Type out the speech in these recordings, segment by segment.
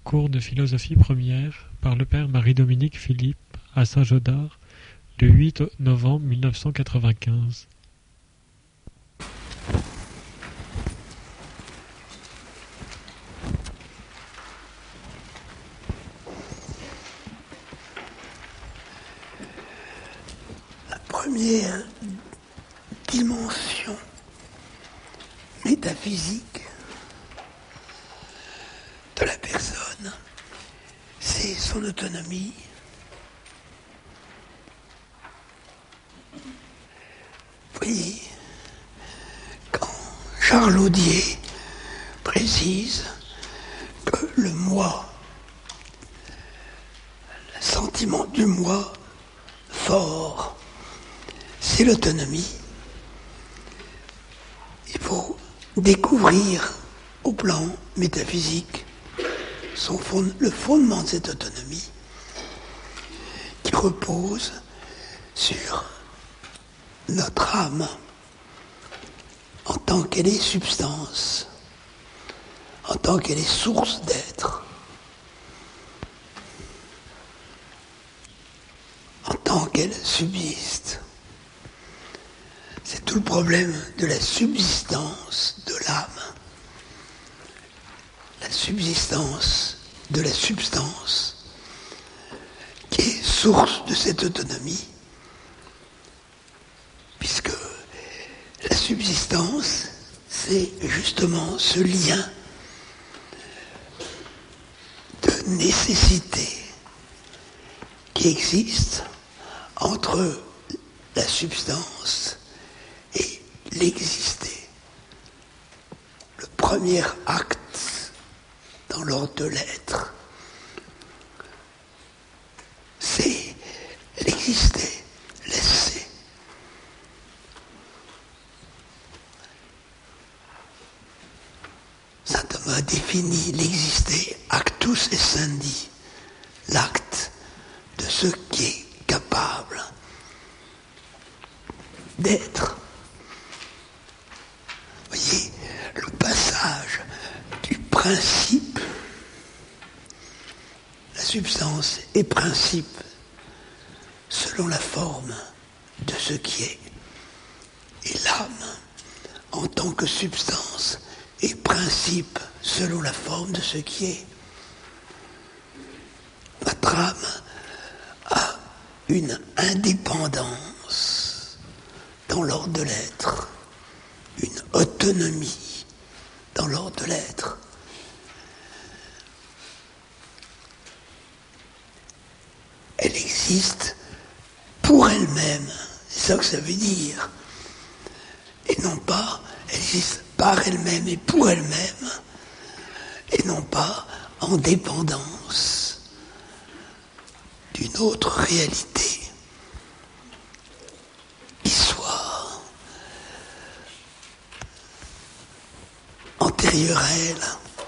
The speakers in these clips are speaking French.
cours de philosophie première par le père Marie-Dominique Philippe à Saint-Gaudard le 8 novembre 1995. La première dimension métaphysique de la personne, c'est son autonomie. Vous voyez, quand Charles Audier précise que le moi, le sentiment du moi fort, c'est l'autonomie, il faut découvrir au plan métaphysique le fondement de cette autonomie qui repose sur notre âme en tant qu'elle est substance, en tant qu'elle est source d'être, en tant qu'elle subsiste. C'est tout le problème de la subsistance de l'âme, la subsistance de la substance qui est source de cette autonomie, puisque la subsistance, c'est justement ce lien de nécessité qui existe entre la substance et l'exister. Le premier acte dans l'ordre de l'être, c'est l'exister, l'essai. Saint Thomas définit l'exister actus essendi, l'acte de ce qui est capable d'être. Vous voyez, le passage du principe, la substance est principe selon la forme de ce qui est, et l'âme, en tant que substance, est principe selon la forme de ce qui est. Notre âme a une indépendance dans l'ordre de l'être, une autonomie dans l'ordre de l'être. Elle existe pour elle-même, c'est ça que ça veut dire, et non pas, elle existe par elle-même et pour elle-même, et non pas en dépendance d'une autre réalité qui soit antérieure à elle.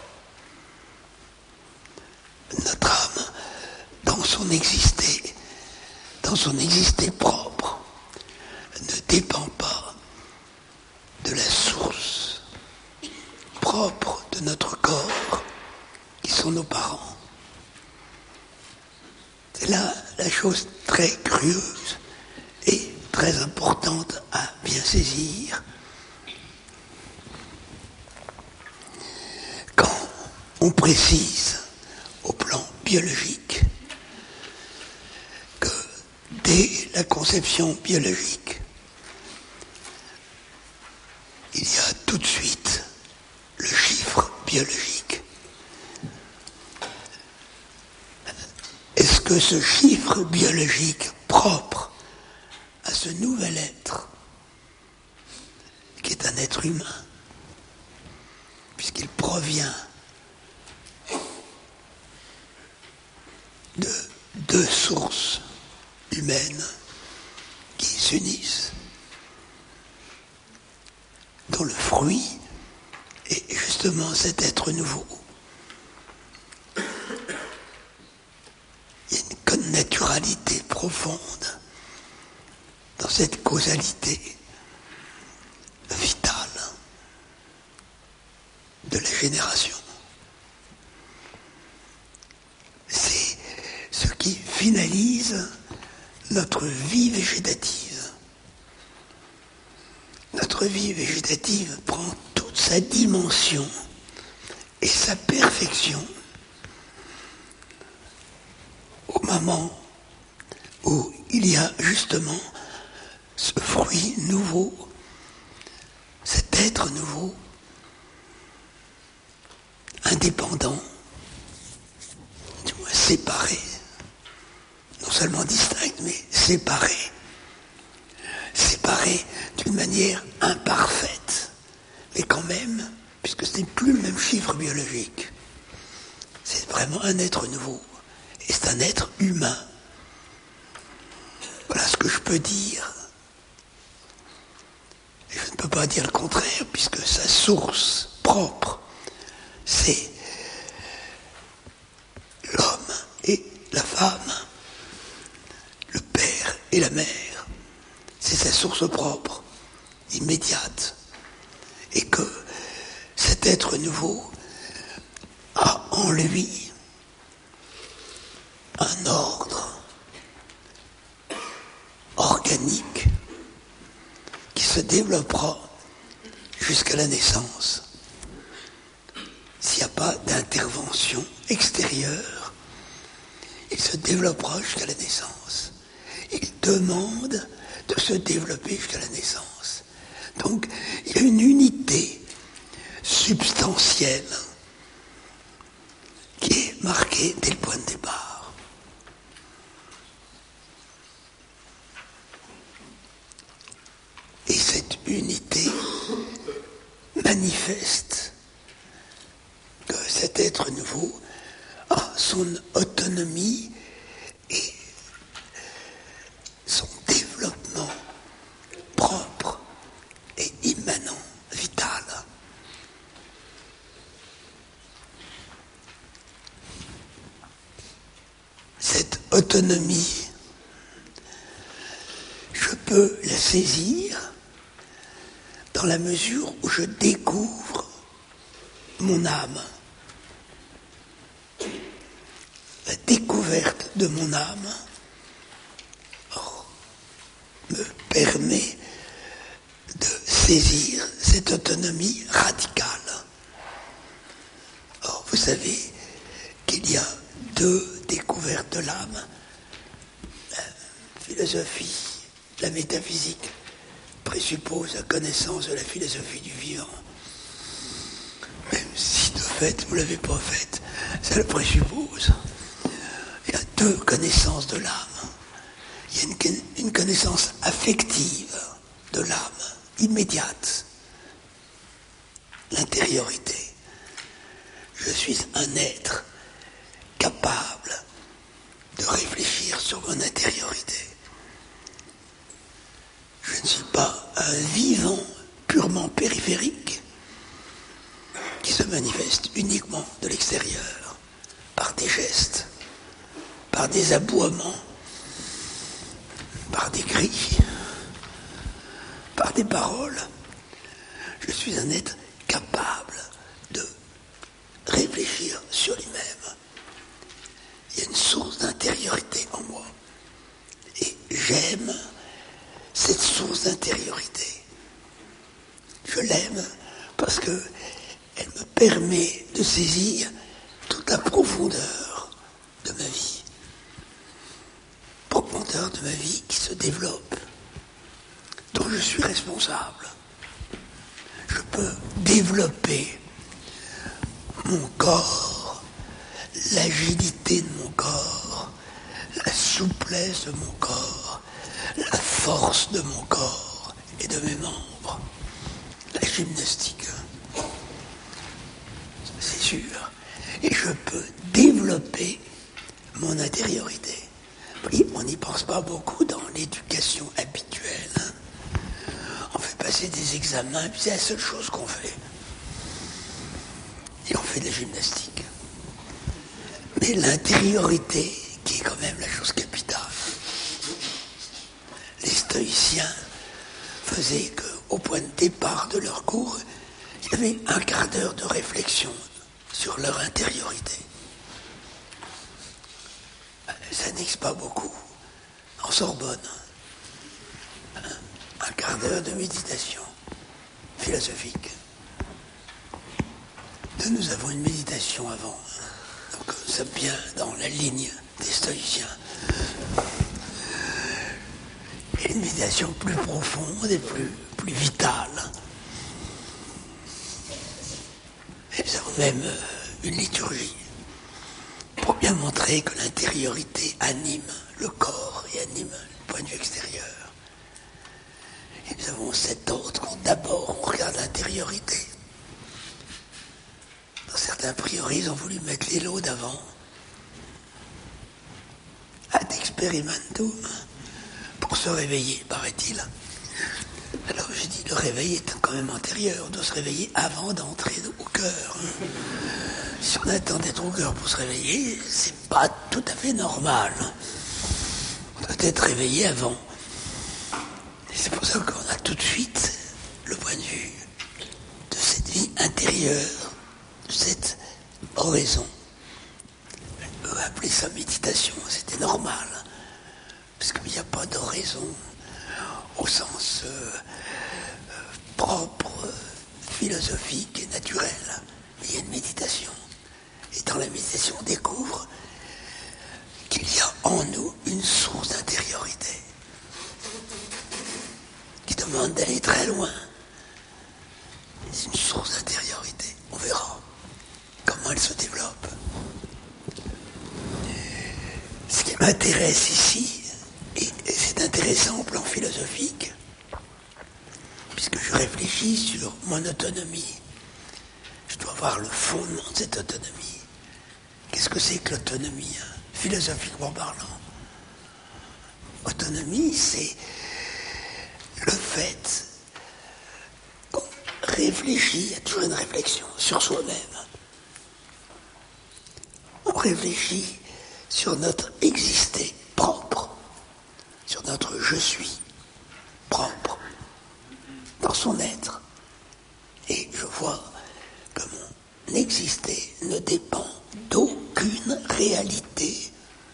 Notre âme, dans son exister propre, ne dépend pas de la source propre de notre corps, qui sont nos parents. C'est là la chose très curieuse et très importante à bien saisir. Quand on précise au plan biologique que dès la conception biologique, il y a tout de suite le chiffre biologique. Est-ce que ce chiffre biologique propre à ce nouvel être, qui est un être humain, puisqu'il provient de deux sources humaines qui s'unissent, dont le fruit est justement cet être nouveau. Il y a une connaturalité profonde dans cette causalité vitale de la génération. finalise notre vie végétative. Notre vie végétative prend toute sa dimension et sa perfection au moment où il y a justement ce fruit nouveau, cet être nouveau, indépendant, du moins séparé, non seulement distinct, mais séparé d'une manière imparfaite, mais quand même, puisque ce n'est plus le même chiffre biologique, c'est vraiment un être nouveau, et c'est un être humain. Voilà ce que je peux dire. Et je ne peux pas dire le contraire, puisque sa source propre, c'est l'homme et la femme, le père et la mère. C'est sa source propre, immédiate. Et que cet être nouveau a en lui un ordre organique qui se développera jusqu'à la naissance. S'il n'y a pas d'intervention extérieure, il se développera jusqu'à la naissance. Il demande de se développer jusqu'à la naissance. Donc, il y a une unité substantielle qui est marquée dès le point de départ. Et cette unité manifeste que cet être nouveau a son autonomie et son développement propre et immanent, vital. Cette autonomie, je peux la saisir dans la mesure où je découvre mon âme. La découverte de mon âme me permet de saisir cette autonomie radicale. Or, vous savez qu'il y a deux découvertes de l'âme. La philosophie, la métaphysique présuppose la connaissance de la philosophie du vivant. Même si de fait, vous ne l'avez pas faite, ça le présuppose. Il y a deux connaissances de l'âme. Il y a une connaissance affective de l'âme, immédiate. L'intériorité. Je suis un être capable de réfléchir sur mon intériorité. Je ne suis pas un vivant purement périphérique qui se manifeste uniquement de l'extérieur, par des gestes, par des aboiements, par des cris, par des paroles. Je suis un être capable de réfléchir sur lui-même. Il y a une source d'intériorité en moi. Et j'aime cette source d'intériorité. Je l'aime parce qu'elle me permet de saisir toute la profondeur de ma vie. Profondeur de ma vie qui se développe, dont je suis responsable. Je peux développer mon corps, l'agilité de mon corps, la souplesse de mon corps, la force de mon corps et de mes membres, la gymnastique. C'est sûr. Et je peux développer mon intériorité. Oui, on n'y pense pas beaucoup dans l'éducation habituelle. On fait passer des examens, puis c'est la seule chose qu'on fait. Et on fait de la gymnastique. Mais l'intériorité, qui est quand même la chose capitale. Les stoïciens faisaient qu'au point de départ de leur cours, il y avait un quart d'heure de réflexion sur leur intériorité. ça n'existe pas beaucoup. En Sorbonne, un quart d'heure de méditation philosophique. Nous avons une méditation avant, donc ça vient dans la ligne des stoïciens. Et une méditation plus profonde et plus vitale. Et nous avons même une liturgie pour bien montrer que l'intériorité anime le corps et anime le point de vue extérieur. Et nous avons cet ordre qu'on d'abord on regarde l'intériorité. Dans certains prieurés, ils ont voulu mettre les lots d'avant. Ad experimentum, pour se réveiller, paraît-il. Alors j'ai dit, le réveil est quand même antérieur, on doit se réveiller avant d'entrer au cœur. Si on attend d'être au cœur pour se réveiller, c'est pas tout à fait normal. On doit être réveillé avant. Et c'est pour ça qu'on a tout de suite le point de vue de cette vie intérieure, de cette oraison. On peut appeler ça méditation, c'était normal. Parce qu'il n'y a pas d'oraison au sens propre, philosophique et naturel. Mais il y a une méditation. Et dans la méditation, on découvre qu'il y a en nous une source d'intériorité qui demande d'aller très loin. C'est une source d'intériorité. On verra comment elle se développe. Ce qui m'intéresse ici, et c'est intéressant au plan philosophique, puisque je réfléchis sur mon autonomie, je dois voir le fondement de cette autonomie. Qu'est-ce que c'est que l'autonomie, philosophiquement parlant? Autonomie, c'est le fait qu'on réfléchit, il y a toujours une réflexion sur soi-même. On réfléchit sur notre exister propre, sur notre je suis propre, dans son être. Et je vois que mon exister ne dépend d'aucune réalité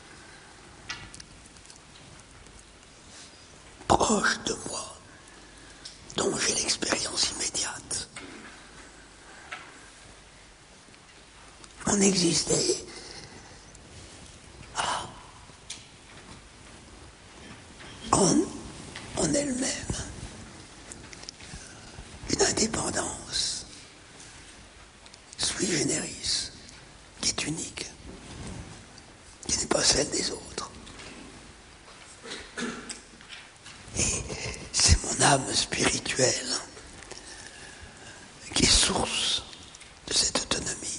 proche de moi, dont j'ai l'expérience immédiate. Mon exister a en elle-même une indépendance sui generis, qui est unique, qui n'est pas celle des autres. Et c'est mon âme spirituelle qui est source de cette autonomie.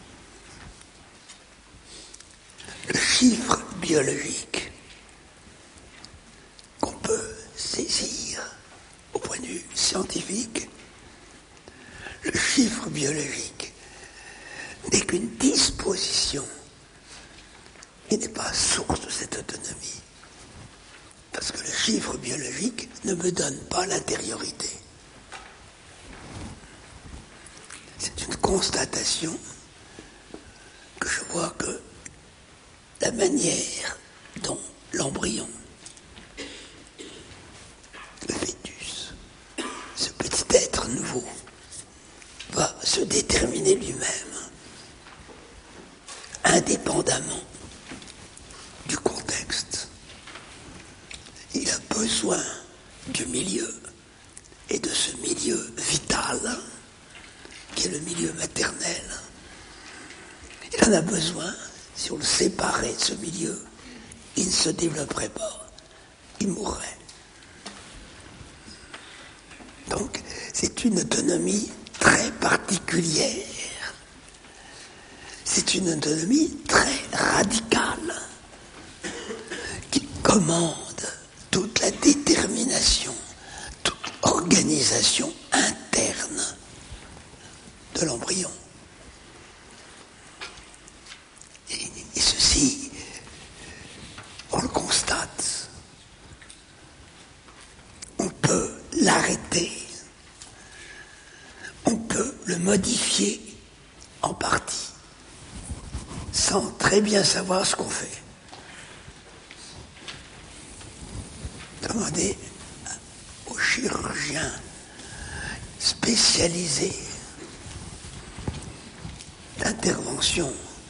Le chiffre biologique qu'on peut saisir au point de vue scientifique, le chiffre biologique n'est qu'une disposition et n'est pas source de cette autonomie. Parce que le chiffre biologique ne me donne pas l'intériorité. C'est une constatation que je vois que la manière dont l'embryon, le fœtus, ce petit être nouveau, va se déterminer lui-même, indépendamment du contexte. Il a besoin du milieu, et de ce milieu vital, qui est le milieu maternel. Il en a besoin. Si on le séparait de ce milieu, il ne se développerait pas, il mourrait. Donc, c'est une autonomie très particulière. C'est une autonomie très radicale qui commande toute la détermination, toute organisation interne de l'embryon. Et ceci, on le constate. On peut l'arrêter. On peut le modifier en partie, sans très bien savoir ce qu'on fait. demandé aux chirurgiens spécialisés d'intervention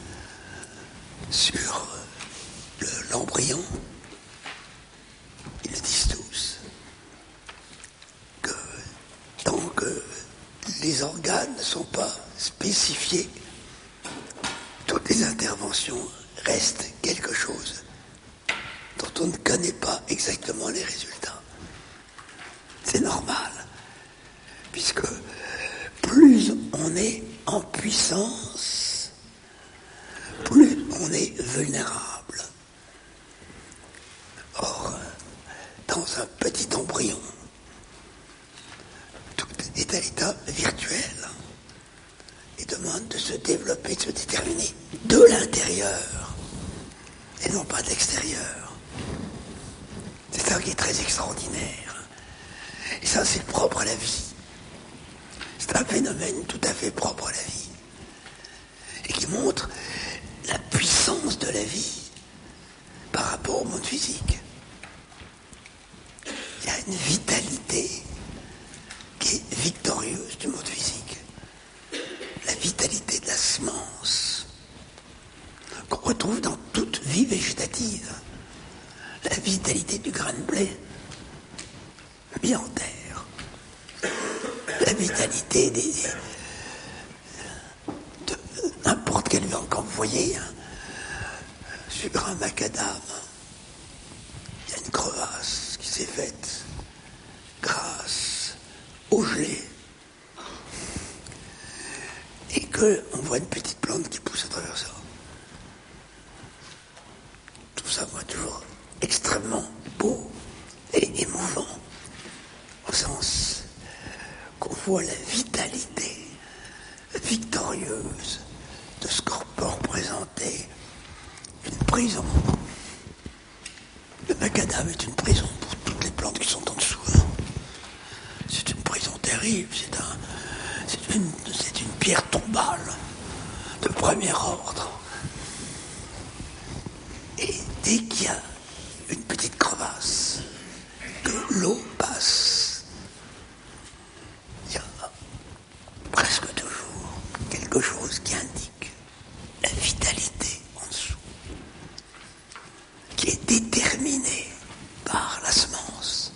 sur l'embryon, ils le disent tous, que tant que les organes ne sont pas spécifiés, toutes les interventions restent quelque chose dont on ne connaît pas exactement les résultats. C'est normal, puisque plus on est en puissance, plus on est vulnérable. Or, dans un petit embryon, tout est à l'état virtuel et demande de se développer, de se déterminer de l'intérieur et non pas de l'extérieur. C'est ça qui est très extraordinaire. Et ça, c'est propre à la vie. C'est un phénomène tout à fait propre à la vie et qui montre la puissance de la vie par rapport au monde physique. Il y a une vitalité qui est victorieuse du monde physique. La vitalité de la semence qu'on retrouve dans toute vie végétative. La vitalité du grain de blé mis en terre. La vitalité de n'importe quelle viande. Quand vous voyez sur un macadam, il y a une crevasse qui s'est faite grâce au gelé. Et qu'on voit une petite plante qui pousse à travers ça. Tout ça, moi, toujours extrêmement beau et émouvant, au sens qu'on voit la vitalité victorieuse de ce corps représenté une prison. Le macadam est une prison pour toutes les plantes qui sont en dessous. C'est une prison terrible, c'est une pierre tombale de premier ordre. Et dès qu'il y a une petite crevasse, que l'eau passe, il y a presque toujours quelque chose qui indique la vitalité en dessous, qui est déterminée par la semence.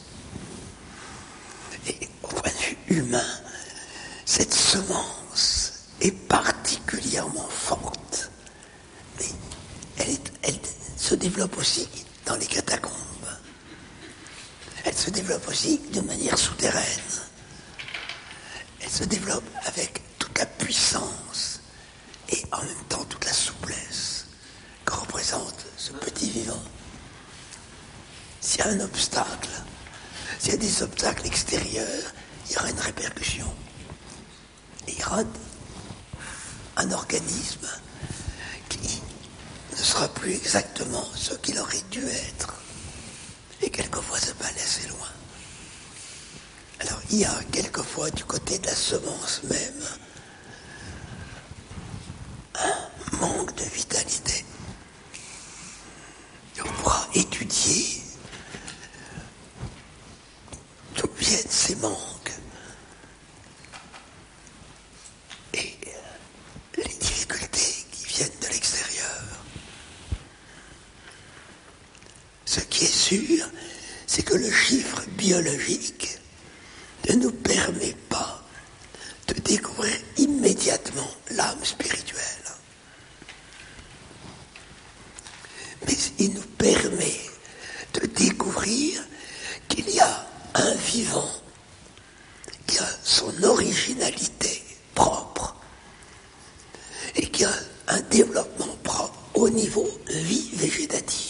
Et au point de vue humain, cette semence est particulièrement forte, mais elle se développe aussi dans les catacombes. Elle se développe aussi de manière souterraine. Elle se développe avec toute la puissance et en même temps toute la souplesse que représente ce petit vivant. S'il y a un obstacle, s'il y a des obstacles extérieurs, il y aura une répercussion. Et il y aura un organisme qui ne sera plus exactement ce qu'il aurait dû être. Et quelquefois, ça peut aller assez loin. Alors, il y a quelquefois, du côté de la semence même, un manque de vitalité. Et on pourra étudier d'où viennent ces manques et les difficultés qui viennent de l'extérieur. Ce qui est sûr, c'est que le chiffre biologique ne nous permet pas de découvrir immédiatement l'âme spirituelle. Mais il nous permet de découvrir qu'il y a un vivant qui a son originalité propre et qui a un développement propre au niveau vie végétative.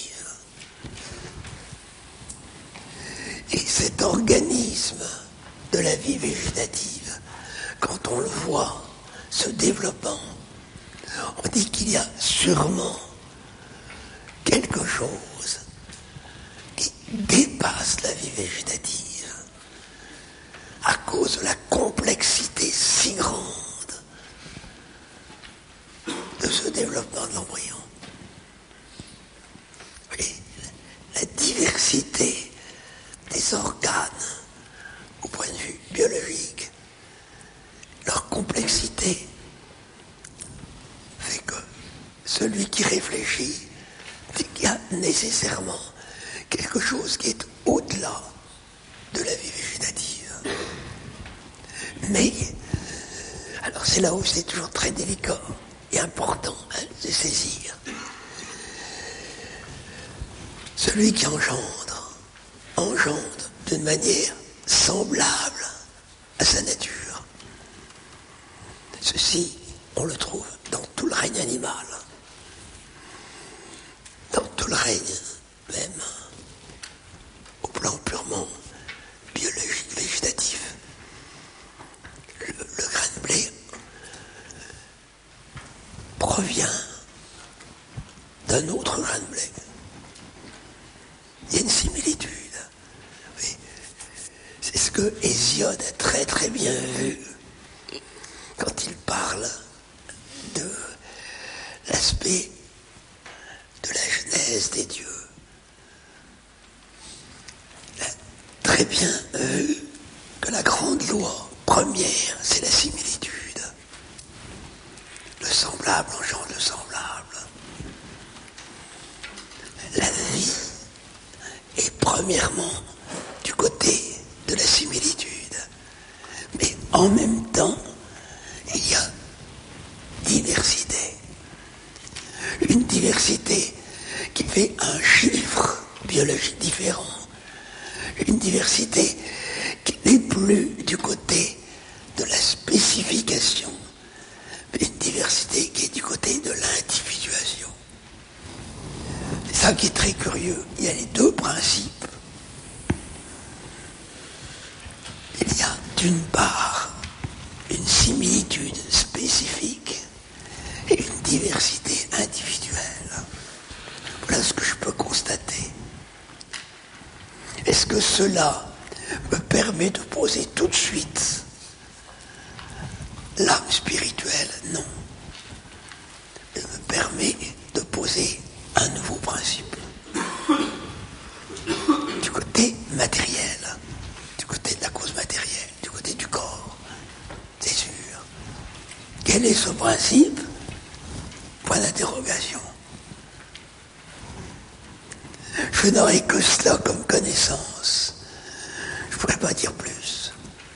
Et cet organisme de la vie végétative, quand on le voit se développant, on dit qu'il y a sûrement quelque chose qui dépasse la vie végétative à cause de la complexité si grande de ce développement de l'embryon. Et la diversité des celui qui réfléchit dit qu'il y a nécessairement quelque chose qui est au-delà de la vie végétative. Mais, alors c'est là où c'est toujours très délicat et important de saisir. Celui qui engendre d'une manière semblable à sa nature. Ceci, on le trouve dans tout le règne animal, dans tout le règne même, au plan purement biologique, végétatif. Le grain de blé provient d'un autre grain de blé. Il y a une similitude. Oui. C'est ce que Hésiode a très très bien vu quand il parle de l'aspect de la genèse des dieux. Il a très bien vu que la grande loi première, c'est la similitude. Le semblable engendre le semblable. La vie est premièrement du côté de la similitude. Mais en même temps, il y a diversité. Une diversité qui fait un chiffre biologique différent. Une diversité qui n'est plus du côté de la spécification, mais une diversité qui est du côté de l'individuation. C'est ça qui est très curieux. Il y a les deux principes. Il y a d'une part une similitude spécifique et une diversité individuelle. Voilà ce que je peux constater. Est-ce que cela me permet de poser tout de suite l'âme spirituelle? Non. Elle me permet de poser un nouveau principe. Du côté matériel, du côté de la cause matérielle, du côté du corps. C'est sûr. Quel est ce principe? Point d'interrogation. Je n'aurai que cela comme connaissance. Je ne pourrais pas dire plus.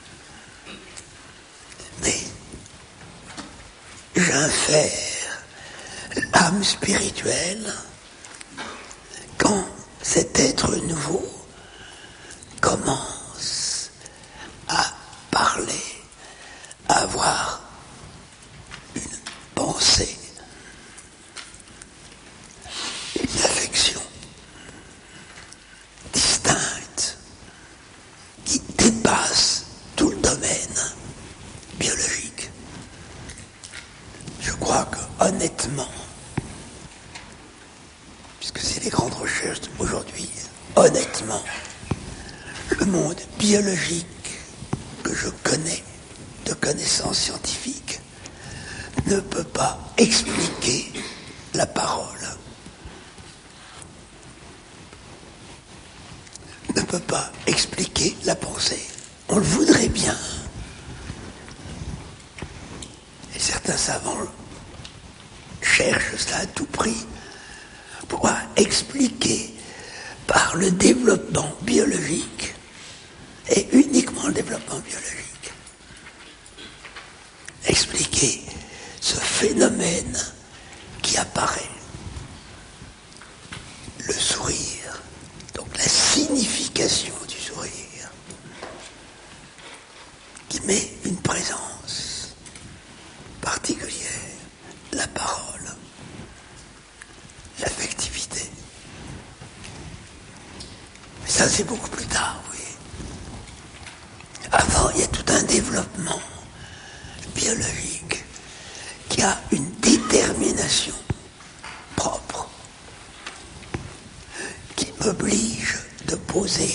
Mais j'infère l'âme spirituelle quand cet être nouveau commence à parler, à avoir une pensée, une affection distincte qui dépasse tout le domaine biologique. Je crois que, honnêtement, puisque c'est les grandes recherches aujourd'hui, honnêtement, le monde biologique que je connais de connaissances scientifiques ne peut pas expliquer la parole, ne peut pas expliquer la pensée. On le voudrait bien. Et certains savants cherchent cela à tout prix pour expliquer par le développement biologique et uniquement le développement biologique. Expliquer ce phénomène qui apparaît. Le sourire, donc la signification du sourire, qui met une présence particulière, la parole, l'affectivité. Mais ça, c'est beaucoup plus tard, oui. Avant, il y a tout un développement biologique qui a une détermination propre, qui m'oblige de poser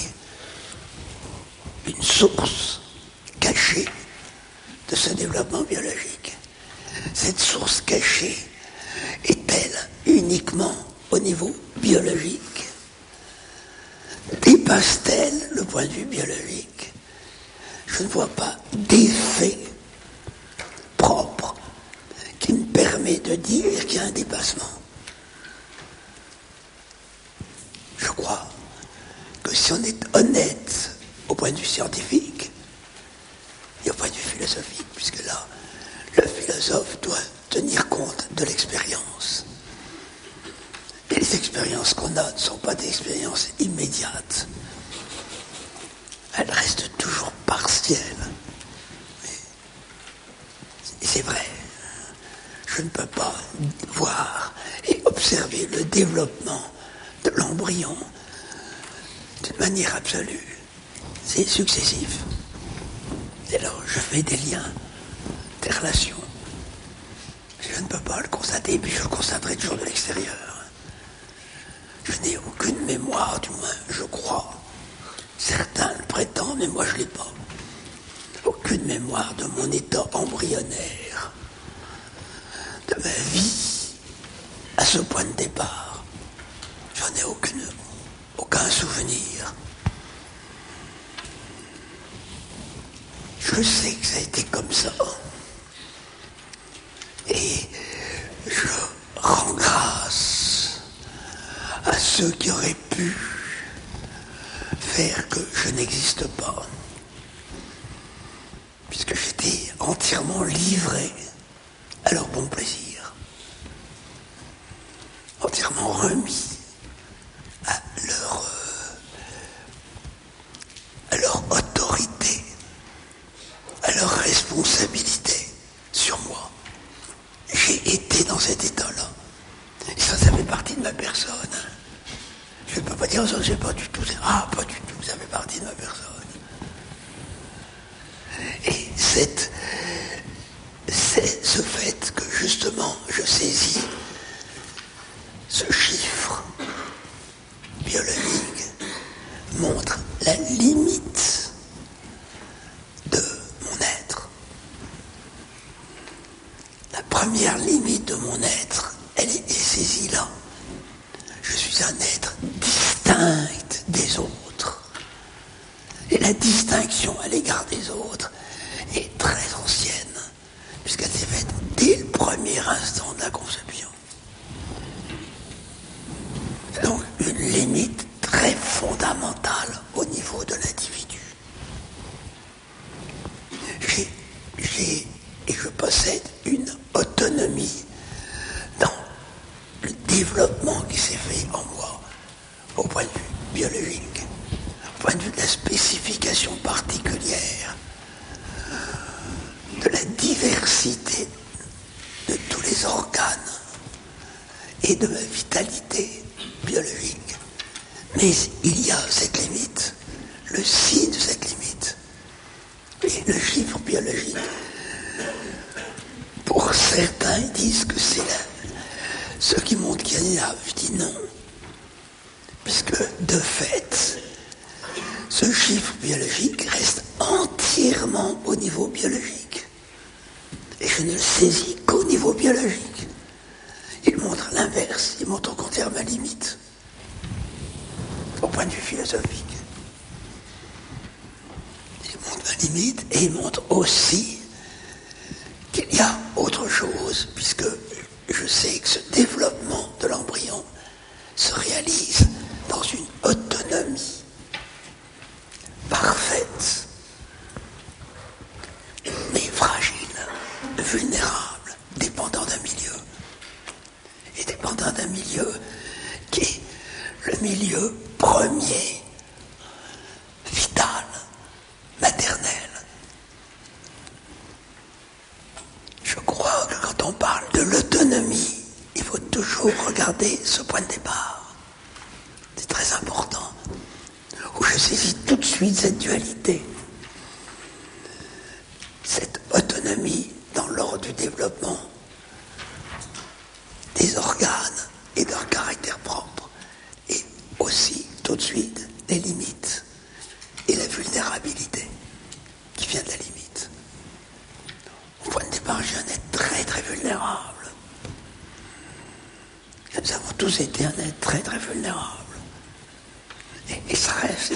une source cachée de ce développement biologique. Cette source cachée est-elle uniquement au niveau biologique? Dépasse-t-elle le point de vue biologique? Je ne vois pas d'effet propre qui me permet de dire qu'il y a un dépassement. si on est honnête au point de vue scientifique et au point de vue philosophique, puisque là, le philosophe doit tenir compte de l'expérience. Et les expériences qu'on a ne sont pas des expériences immédiates. Elles restent toujours partielles. Et c'est vrai. Je ne peux pas voir et observer le développement de l'embryon d'une manière absolue. C'est successif. Et alors je fais des liens, des relations. Je ne peux pas le constater, et puis je le constaterai toujours de l'extérieur. Je n'ai aucune mémoire, du moins, je crois. Certains le prétendent, mais moi je ne l'ai pas. Aucune mémoire de mon état embryonnaire, de ma vie à ce point de départ. J'en ai aucun souvenir. Je sais que ça a été comme ça. Et je rends grâce à ceux qui auraient pu faire que je n'existe pas. Puisque j'étais entièrement livré à leur bon plaisir. Entièrement remis à leur autorité, à leur responsabilité sur moi. J'ai été dans cet état-là. Et ça fait partie de ma personne. Je ne peux pas dire ça, c'est pas du tout. Pas du tout, ça fait partie de ma personne. Et c'est ce fait que justement je saisis ce chiffre biologique montre la limite de mon être. La première limite de mon être, elle est saisie là. Je suis un être distinct des autres. Et la distinction à l'égard des autres est très ancienne, puisqu'elle s'est faite dès le premier instant de la conception. C'est donc une limite très fondamentale au niveau de l'individu. Et je possède une autonomie dans le développement qui s'est fait en moi, au point de vue biologique, au point de vue de la spécification particulière, de la diversité de tous les organes et de ma vitalité biologique. Mais il y a cette limite, le signe de cette limite, et le chiffre biologique. Pour certains, ils disent que c'est ce qui montre qu'il y a là. Je dis non, puisque de fait, ce chiffre biologique reste entièrement au niveau biologique. Et je ne le saisis qu'au niveau biologique. Il montre l'inverse, il montre au contraire ma limite, au point de vue philosophique. Il montre ma limite et il montre aussi qu'il y a autre chose, puisque je sais que ce développement de l'embryon se réalise dans une autonomie parfaite, mais fragile, vulnérable, dépendant d'un milieu. Et dépendant d'un milieu qui est le milieu premier, vital, maternel. Je crois que quand on parle de l'autonomie, il faut toujours regarder ce point de départ. C'est très important. Où je saisis tout de suite cette dualité. Cette autonomie dans l'ordre du développement des organes et de leur caractère propre. Et aussi, tout de suite, les limites et la vulnérabilité qui vient de la limite. Au point de départ, j'ai un être très très vulnérable. Nous avons tous été un être très très vulnérable. Et ça reste.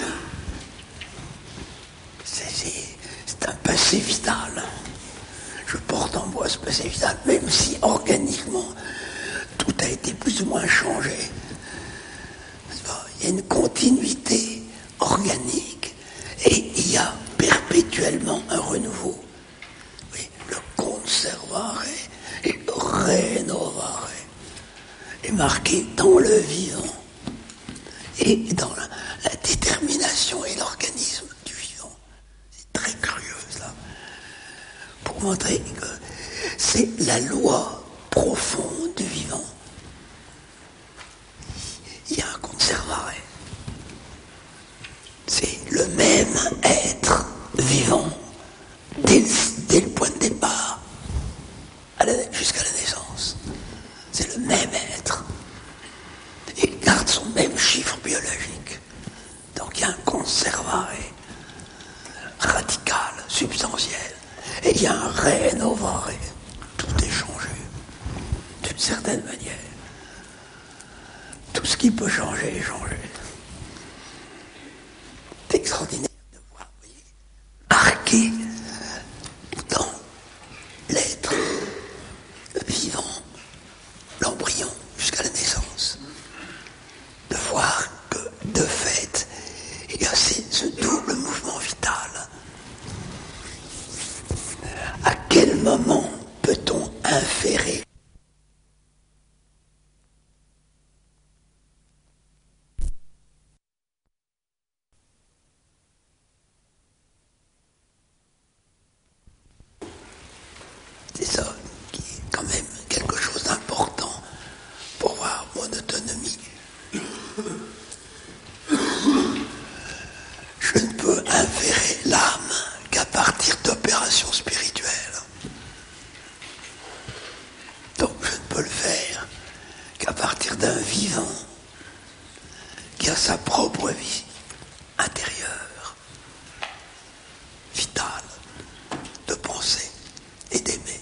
C'est un passé vital. Je porte en moi ce passé vital, même si organiquement tout a été plus ou moins changé. Il y a une continuité organique et il y a perpétuellement un renouveau. Oui, le conservare et le rénovare est marqué dans le vivant et dans la détermination et l'organisme du vivant. C'est très curieux ça, pour montrer que c'est la loi profonde du vivant. Il y a un conservare. C'est le même être vivant dès le point de départ jusqu'à la naissance. C'est le même être. Et il garde son même chiffre biologique. Donc il y a un conservare radical, substantiel. Et il y a un rénovare. Tout est changé d'une certaine manière. Tout ce qui peut changer est changé. C'est extraordinaire de voir, vous voyez, marqué dans l'être vivant, l'embryon, jusqu'à la naissance. De voir que, de fait, il y a ce double mouvement vital. À quel moment peut-on inférer C'est ça qui est quand même quelque chose d'important pour voir mon autonomie. Je ne peux inférer l'âme qu'à partir d'opérations spirituelles. Donc je ne peux le faire qu'à partir d'un vivant qui a sa propre vie intérieure, vitale, de penser et d'aimer.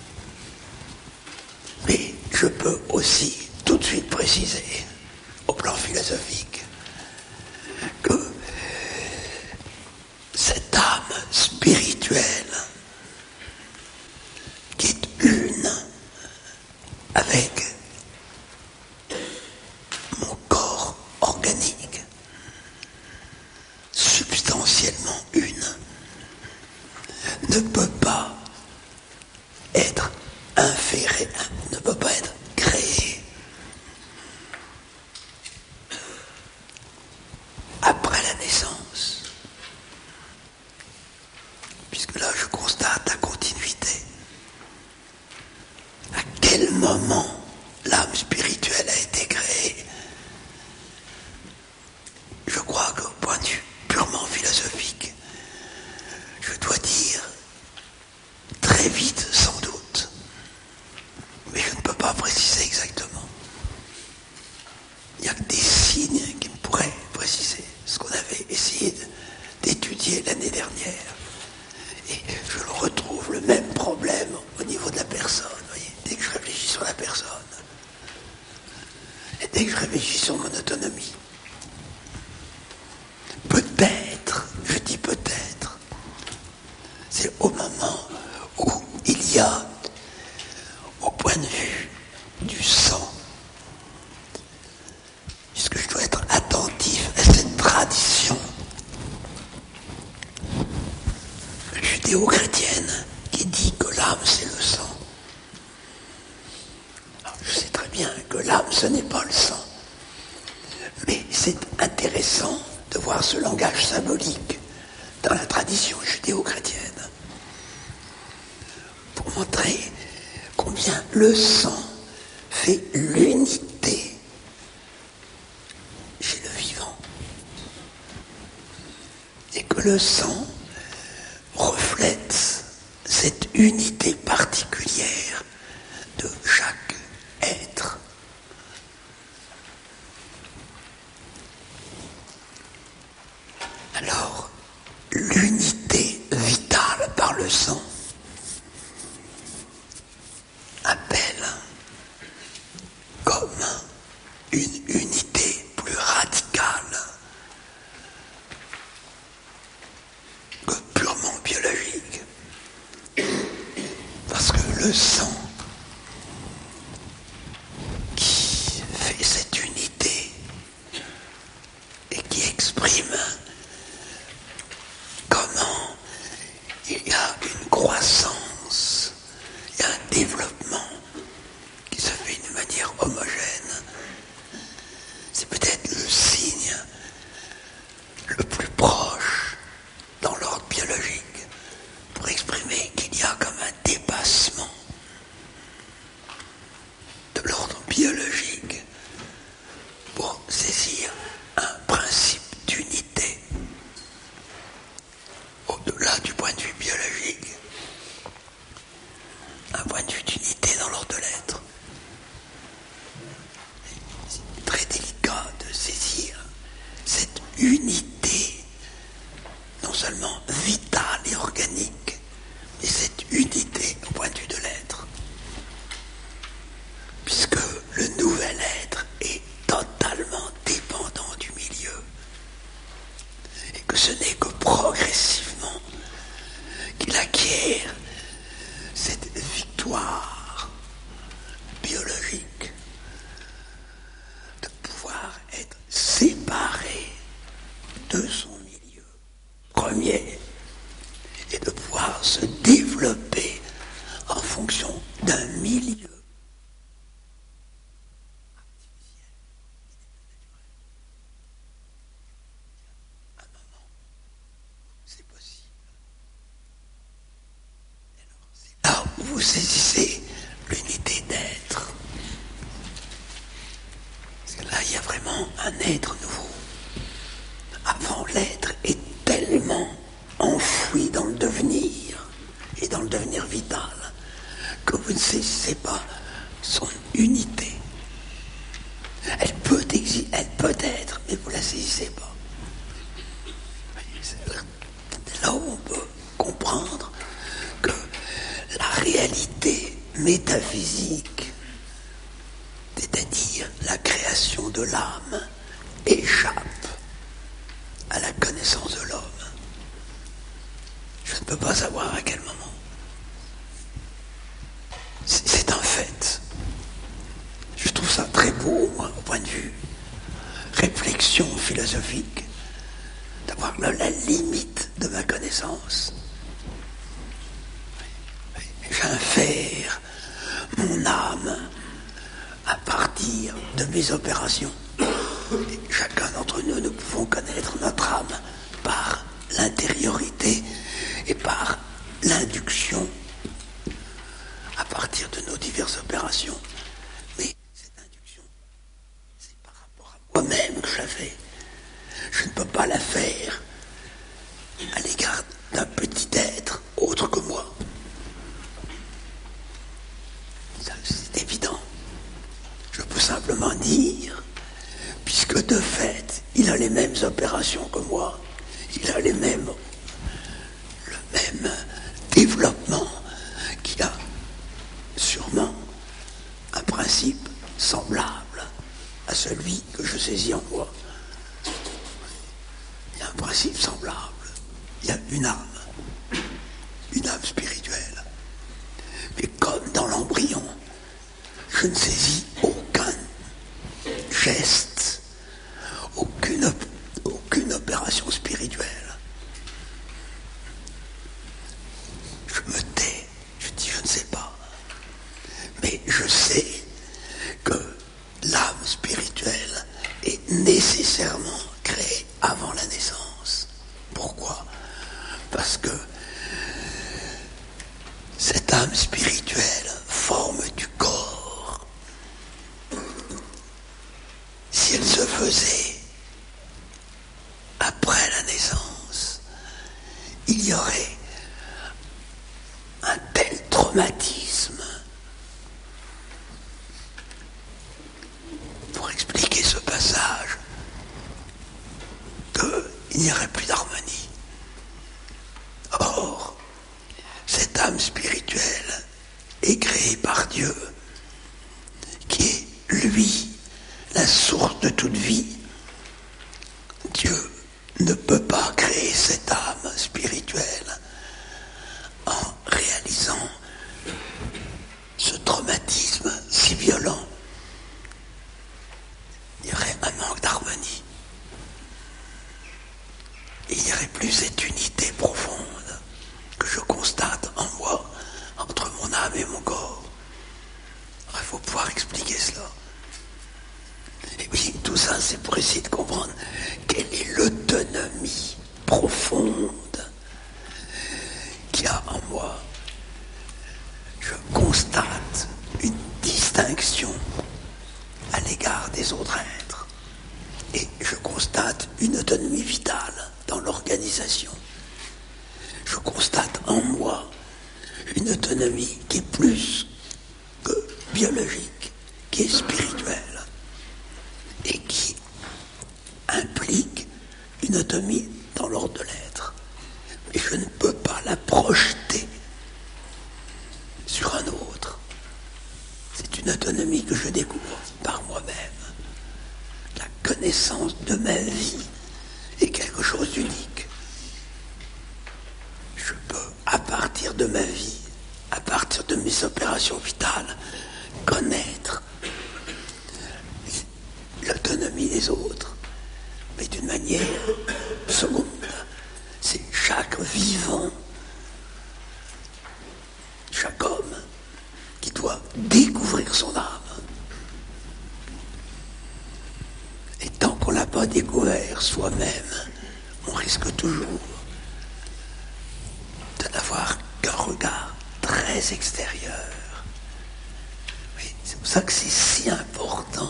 Mais je peux aussi tout de suite préciser, au plan philosophique, que cette âme spirituelle qui est une avec mon corps organique, substantiellement une, ne peut pas être inférée, ne peut pas être créée après la naissance. Puisque là, je constate la continuité. À quel moment l'âme spirituelle a été créée? Je crois qu'au point de vue purement philosophique, je dois dire très vite, sans doute. Mais je ne peux pas préciser exactement. Il n'y a que des signes qui me pourraient préciser ce qu'on avait essayé d'étudier l'année dernière. Et je le retrouve, le même problème au niveau de la personne. Vous voyez, dès que je réfléchis sur la personne, et dès que je réfléchis sur mon autonomie, peut-être, je dis peut-être, c'est au moment où il y a, au point de vue du sang, puisque je dois être attentif à cette tradition judéo-chrétienne qui dit que l'âme c'est le sang. Alors, je sais très bien que l'âme ce n'est pas le sang, mais c'est intéressant de voir ce langage symbolique dans la tradition judéo-chrétienne pour montrer combien le sang fait l'unité chez le vivant et que le sang reflète cette unité particulière de chaque être. Alors, l'unité vitale par le sang appelle comme une unité plus radicale que purement biologique. Parce que le sang qui fait cette unité et qui exprime saisissez l'unité d'être. Parce que là, il y a vraiment un être nouveau. Avant, l'être est tellement enfoui dans le devenir, et dans le devenir vital, que vous ne saisissez pas son unité. Elle peut être, mais vous ne la saisissez pas. C'est là où on peut comprendre que la réalité métaphysique, c'est-à-dire la création de l'âme, échappe à la connaissance de l'homme. Je ne peux pas savoir à quel moment. C'est un fait. Je trouve ça très beau, moi, au point de vue réflexion philosophique, d'avoir la limite de ma connaissance. J'infère mon âme à partir de mes opérations. Et chacun d'entre nous, nous pouvons connaître notre âme par l'intériorité et par l'induction à partir de nos diverses opérations. Mais cette induction, c'est par rapport à moi-même que je la fais. Je ne peux pas la faire à l'égard d'un petit être autre que moi. Ça, c'est évident. Je peux simplement dire, puisque de fait, il a les mêmes opérations que moi, il a le même développement, qu'il a sûrement un principe semblable à celui que je saisis en moi. Il y a un principe semblable. Il y a une âme spirituelle. Mais comme dans l'embryon, je ne saisis aucun geste, aucune opération spirituelle. Je me tais, je dis je ne sais pas. Mais je sais que l'âme spirituelle est nécessairement créée avant la naissance. Pourquoi ? Parce que cette âme spirituelle forme du corps. Si elle se faisait après la naissance, il y aurait un tel traumatisme. Pour expliquer ce passage, qu'il n'y aurait plus d'harmonie. Or, cette âme spirituelle est créée par Dieu, qui est, lui, la source de toute vie. Dieu ne peut pas créer cette âme spirituelle en réalisant ce traumatisme si violent. Il y aurait un manque d'harmonie. Et il n'y aurait plus cette unité profonde que je constate en moi, entre mon âme et mon corps. Alors, il faut pouvoir expliquer cela. Et oui, tout ça, c'est pour essayer de comprendre quelle est l'autonomie profonde qu'il y a en moi. Je constate une distinction à l'égard des autres êtres. Et je constate une autonomie vitale dans l'organisation. Je constate en moi une autonomie qui est plus que biologique, qui est spirituelle, et qui implique une autonomie dans l'ordre de l'être. Mais je ne peux pas la projeter sur un autre. C'est une autonomie que je découvre par moi-même. La connaissance de ma vie est quelque chose d'unique. Je peux, à partir de ma vie, à partir de mes opérations vitales, connaître l'autonomie des autres, mais d'une manière seconde. C'est chaque vivant, chaque homme, qui doit découvrir son âme. Et tant qu'on ne l'a pas découvert soi-même, on risque toujours de n'avoir qu'un regard très d'intérêts extérieurs. Oui, c'est pour ça que c'est si important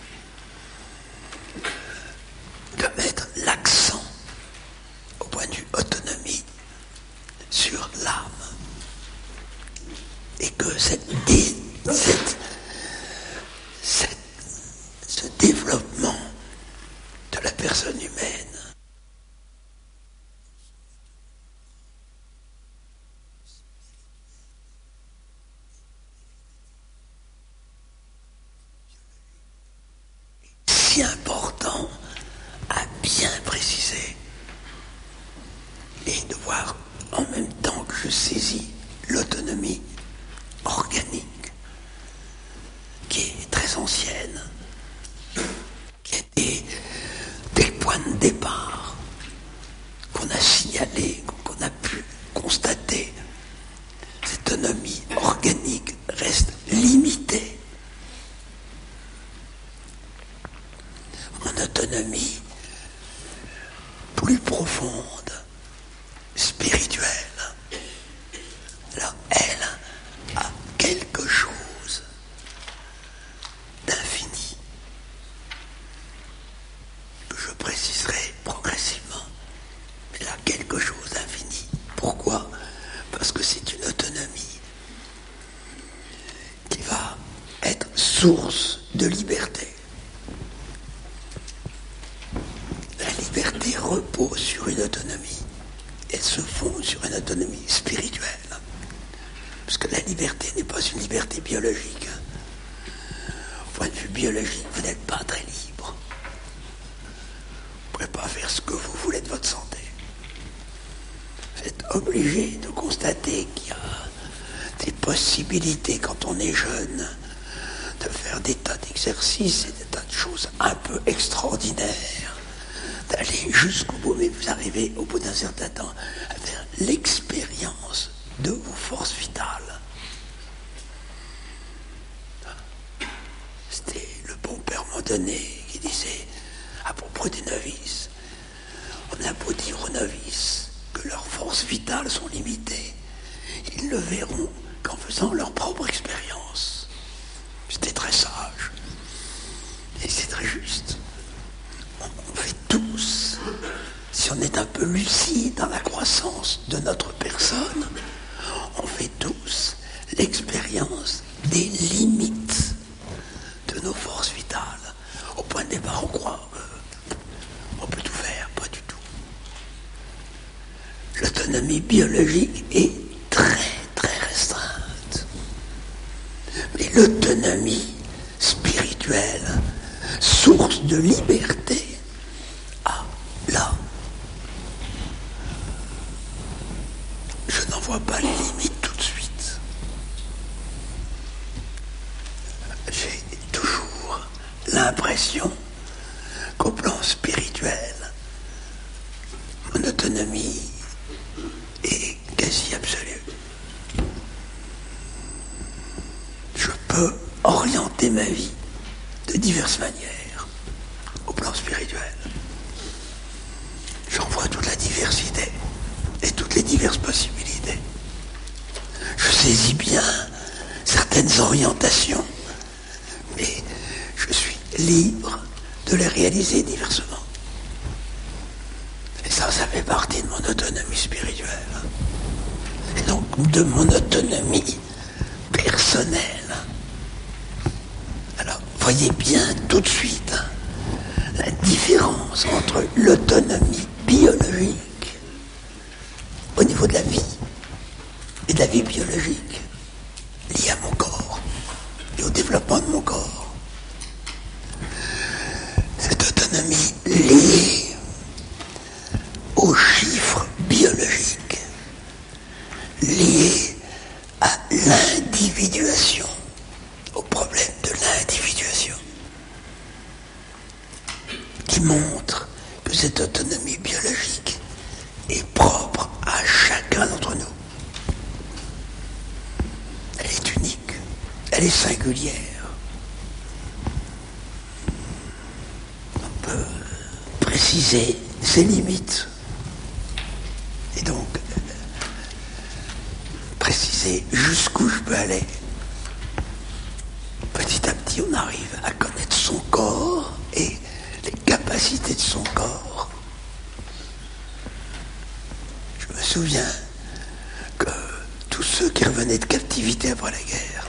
de mettre l'accent, au point de vue autonomie, sur l'âme. Et que ce développement de la personne humaine est si important à bien préciser et de voir en même temps que je saisis l'autonomie organique qui est très ancienne, qui était dès le point de départ qu'on a signalé, qu'on a pu constater. Cette autonomie organique reste limitée. Mon autonomie plus profonde, spirituelle, alors elle a quelque chose d'infini que je préciserai progressivement. Elle a quelque chose d'infini. Pourquoi ? Parce que c'est une autonomie qui va être source de liberté. La liberté repose sur une autonomie. Elle se fonde sur une autonomie spirituelle. Parce que la liberté n'est pas une liberté biologique. Au point de vue biologique, vous n'êtes pas très libre. Vous ne pouvez pas faire ce que vous voulez de votre santé. Vous êtes obligé de constater qu'il y a des possibilités quand on est jeune de faire des tas d'exercices et des tas de choses un peu extraordinaires, d'aller jusqu'au bout, mais vous arrivez au bout d'un certain temps à faire l'expérience de vos forces vitales. C'était le bon père Mondonnet qui disait à propos des novices, on a beau dire aux novices que leurs forces vitales sont limitées, ils le verront qu'en faisant leur propre expérience. C'était très sage et c'est très juste. On fait tous, si on est un peu lucide dans la croissance de notre personne, on fait tous l'expérience des limites de nos forces vitales. Au point de départ, on croit qu'on peut tout faire, pas du tout. L'autonomie biologique est très, très restreinte. Mais l'autonomie spirituelle, source de liberté, là, je n'en vois pas les limites tout de suite. J'ai toujours l'impression qu'au plan spirituel, mon autonomie est quasi absolue. Je peux orienter ma vie de diverses manières au plan spirituel. J'en vois toute la diversité et toutes les diverses possibilités. Je saisis bien certaines orientations, mais je suis libre de les réaliser diversement. Et ça fait partie de mon autonomie spirituelle. Et donc de mon autonomie personnelle. Alors, voyez bien tout de suite la différence entre l'autonomie biologique au niveau de la vie et de la vie biologique liée à mon corps et au développement de mon corps. Cette autonomie liée aux chiffres biologiques, liée à l'individuation, au problème de l'individuation, qui montre que cette autonomie biologique est propre à chacun d'entre nous. Elle est unique, elle est singulière. On peut préciser ses limites et donc préciser c'est jusqu'où je peux aller. Petit à petit, on arrive à connaître son corps et les capacités de son corps. Je me souviens que tous ceux qui revenaient de captivité après la guerre,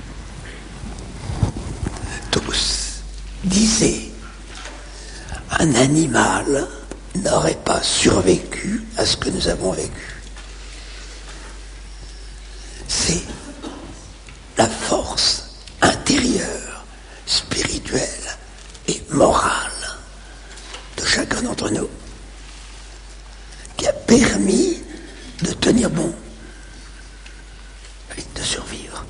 tous disaient un animal n'aurait pas survécu à ce que nous avons vécu. C'est la force intérieure, spirituelle et morale de chacun d'entre nous qui a permis de tenir bon, de survivre.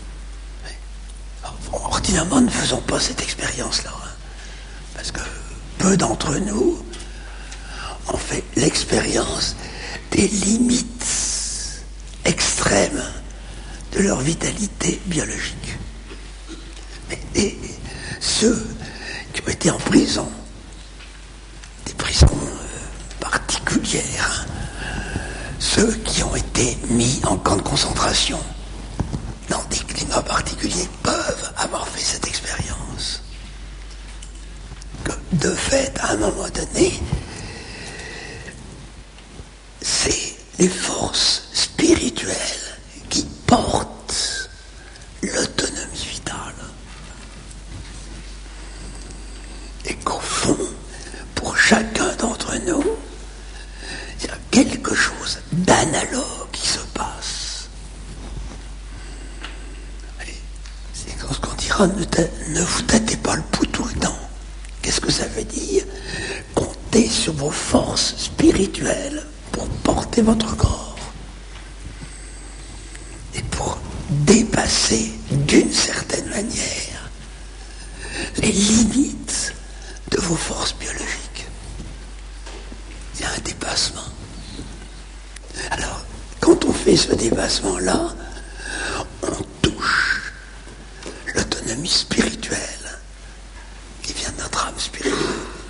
Alors, ordinairement, ne faisons pas cette expérience-là, parce que peu d'entre nous ont fait l'expérience des limites extrêmes de leur vitalité biologique. Mais ceux qui ont été en prison, des prisons particulières, ceux qui ont été mis en camp de concentration dans des climats particuliers peuvent avoir fait cette expérience. Que de fait, à un moment donné, c'est les forces spirituelles qui portent l'autonomie vitale. Et qu'au fond, pour chacun d'entre nous, il y a quelque chose d'analogue qui se passe. Et c'est ce qu'on dira, ne vous tâtez pas le pouls tout le temps. Qu'est-ce que ça veut dire? Comptez sur vos forces spirituelles pour porter votre corps. Et pour dépasser d'une certaine manière les limites de vos forces biologiques. Il y a un dépassement. Alors, quand on fait ce dépassement-là, on touche l'autonomie spirituelle qui vient de notre âme spirituelle.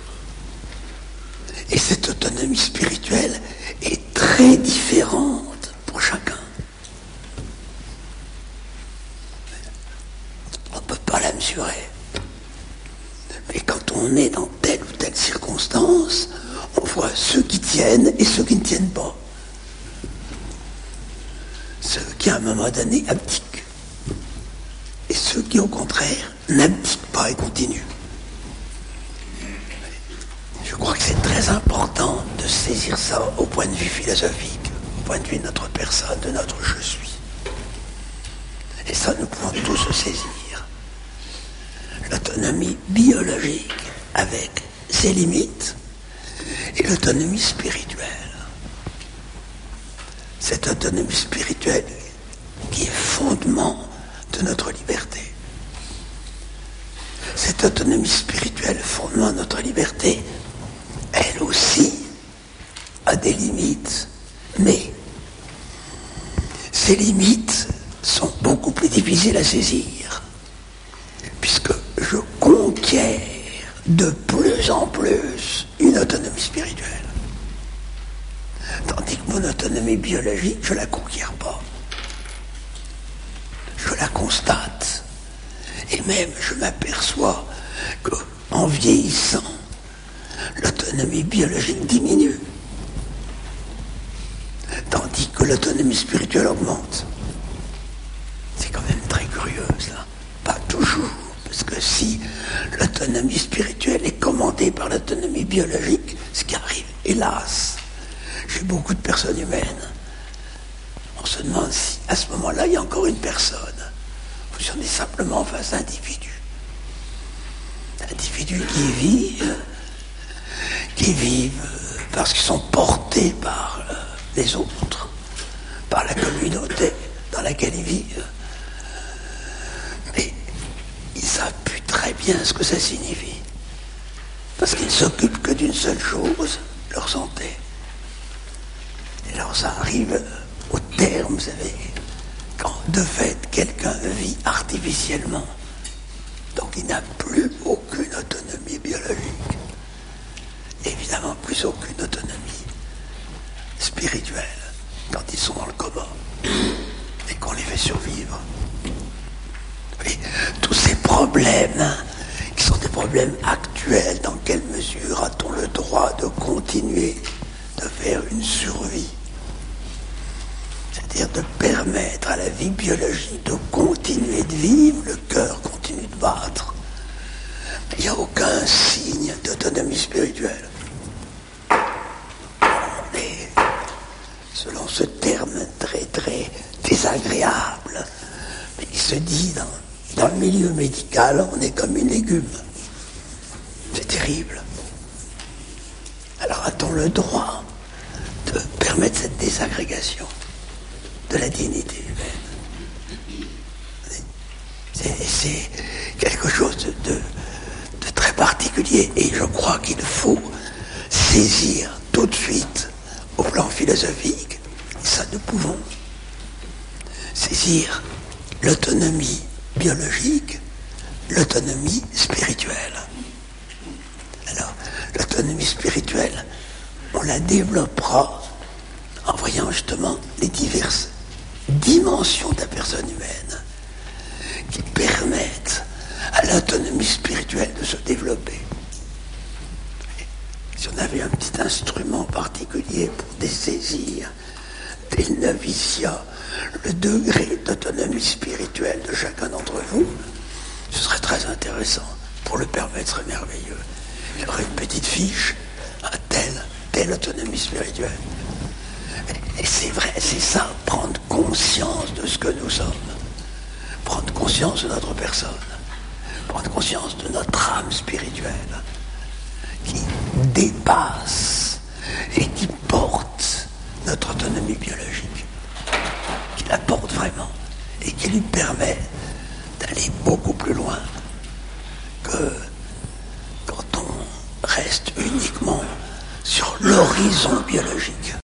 Et cette autonomie spirituelle est très différente pour chacun. On ne peut pas la mesurer. Mais quand on est dans telle ou telle circonstance, on voit ceux qui tiennent et ceux qui ne tiennent pas. Ceux qui, à un moment donné, abdiquent. Et ceux qui, au contraire, n'abdiquent pas et continuent. Je crois que c'est très important de saisir ça au point de vue philosophique, au point de vue de notre personne, de notre je suis. Et ça, nous pouvons tous se saisir. L'autonomie biologique avec ses limites et l'autonomie spirituelle. Cette autonomie spirituelle qui est fondement de notre liberté. Cette autonomie spirituelle, fondement de notre liberté, elle aussi a des limites, mais ces limites sont beaucoup plus difficiles à saisir, puisque je conquiers de plus en plus une autonomie spirituelle. Tandis que mon autonomie biologique, je ne la conquiers pas. Je la constate. Et même, je m'aperçois qu'en vieillissant, l'autonomie biologique diminue. Tandis que l'autonomie spirituelle augmente. C'est quand même très curieux, ça. Pas toujours. Parce que si l'autonomie spirituelle est commandée par l'autonomie biologique, ce qui arrive, hélas, chez beaucoup de personnes humaines, on se demande si, à ce moment-là, il y a encore une personne. Ou si on est simplement face à individus. Individus qui vivent parce qu'ils sont portés par les autres, par la communauté dans laquelle ils vivent. Mais ils savent plus très bien ce que ça signifie. Parce qu'ils ne s'occupent que d'une seule chose, leur santé. Et alors ça arrive au terme, vous savez, quand de fait quelqu'un vit artificiellement. Donc il n'a plus aucune autonomie biologique. Évidemment plus aucune autonomie spirituelle quand ils sont dans le coma. Et survivre. Oui, tous ces problèmes, qui sont des problèmes actuels, dans quelle mesure a-t-on le droit de continuer de faire une survie? C'est-à-dire de permettre à la vie biologique de continuer de vivre, le cœur continue de battre. Mais il n'y a aucun signe d'autonomie spirituelle. On est, selon ce terme très très désagréable, mais il se dit dans le milieu médical, on est comme une légume. C'est terrible. Alors a-t-on le droit de permettre cette désagrégation de la dignité humaine? C'est quelque chose de très particulier, et je crois qu'il faut saisir tout de suite au plan philosophique, et ça nous pouvons saisir l'autonomie biologique, l'autonomie spirituelle. Alors, l'autonomie spirituelle, on la développera en voyant justement les diverses dimensions de la personne humaine qui permettent à l'autonomie spirituelle de se développer. Si on avait un petit instrument particulier pour dessaisir dès le noviciat le degré d'autonomie spirituelle de chacun d'entre vous, ce serait très intéressant. Pour le permettre, ce serait merveilleux. Il y aurait une petite fiche, telle autonomie spirituelle. Et c'est vrai, c'est ça, prendre conscience de ce que nous sommes. Prendre conscience de notre personne. Prendre conscience de notre âme spirituelle qui dépasse et qui porte notre autonomie biologique. Qui la porte vraiment et qui lui permet d'aller beaucoup plus loin que quand on reste uniquement sur l'horizon biologique.